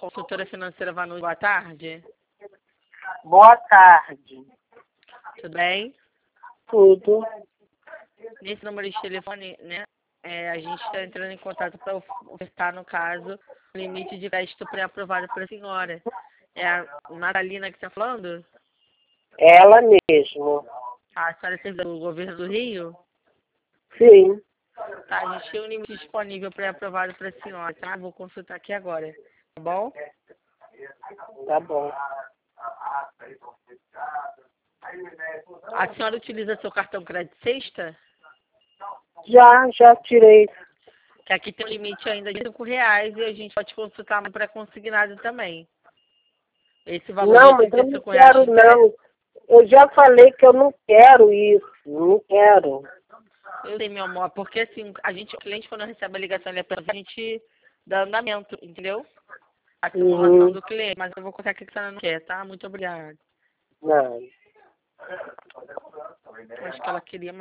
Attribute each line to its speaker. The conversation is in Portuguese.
Speaker 1: Consultora financeira Vanucci, boa tarde.
Speaker 2: Boa tarde.
Speaker 1: Tudo bem?
Speaker 2: Tudo.
Speaker 1: Nesse número de telefone, né, a gente está entrando em contato para ofertar, no caso, o limite de crédito pré-aprovado para a senhora. É a Natalina que está falando?
Speaker 2: Ela mesmo.
Speaker 1: A senhora é servidora do governo do Rio?
Speaker 2: Sim.
Speaker 1: Tá, a gente tem um limite disponível pré-aprovado para a senhora, tá? Vou consultar aqui agora, tá bom?
Speaker 2: Tá bom.
Speaker 1: A senhora utiliza seu cartão crédito sexta?
Speaker 2: Já tirei.
Speaker 1: Que aqui tem um limite ainda de R$5 e a gente pode consultar no pré-consignado também. Esse valor
Speaker 2: Não,
Speaker 1: de
Speaker 2: mas eu não
Speaker 1: R$35
Speaker 2: quero
Speaker 1: de crédito.
Speaker 2: não. Eu já falei que eu não quero isso. Não quero.
Speaker 1: Eu sei, meu amor, porque assim, o cliente quando recebe a ligação, ele é pra gente dar andamento, entendeu? A simulação do cliente, mas eu vou contar aqui que a senhora não quer, tá? Muito obrigada.
Speaker 2: Não.
Speaker 1: Acho que ela queria